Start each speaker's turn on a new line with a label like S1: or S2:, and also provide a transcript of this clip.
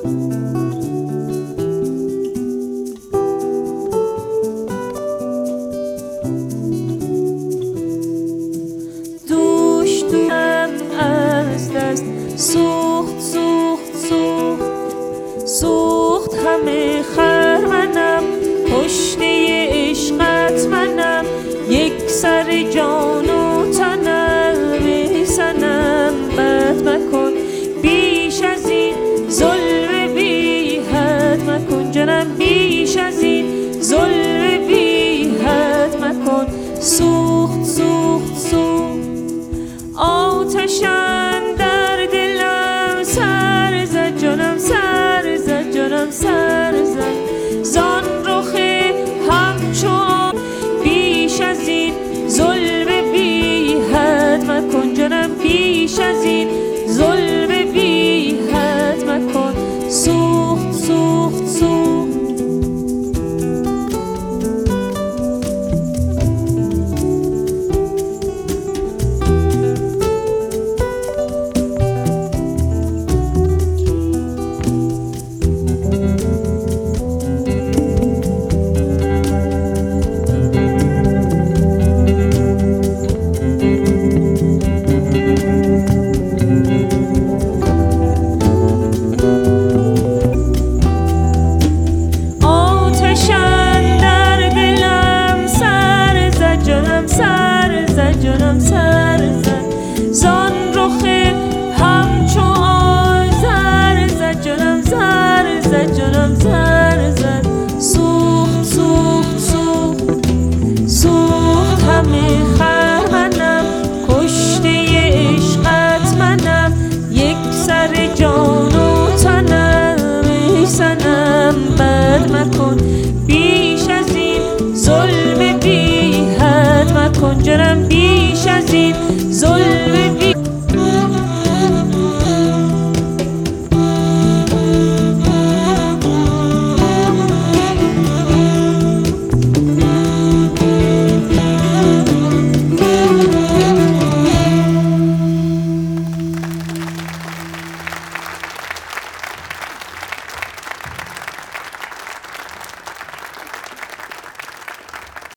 S1: دوش دورم از دست سوخت سوخت سوخت سوخت همه خرمنم، پشته عشقت منم، یک سر جان و تنم میسنم. بد مکن بیش از این ظلم بی حد مکن جانم، بیش از این ظلم بی حد مکن. سوخت سوخت سوخت آتشم در دلم سر زد جانم، سر زد جانم، سر زد زان رخ همچون. بیش از این ظلم بی حد مکن جانم، بیش از این ظلم بی حد مکن. سوخت سوخت سوخت سر زد جانم، سر زد زان رخ همچو آذر زد جانم، زر زد جانم، زر زد. سوخت سوخت سوخت سوخت همه خرمنم، کشته عشقت منم، یک سر جان و تنم میسنم. بد مکن بیش از این ظلم بی حد مکن جانم، بیش از این ظلم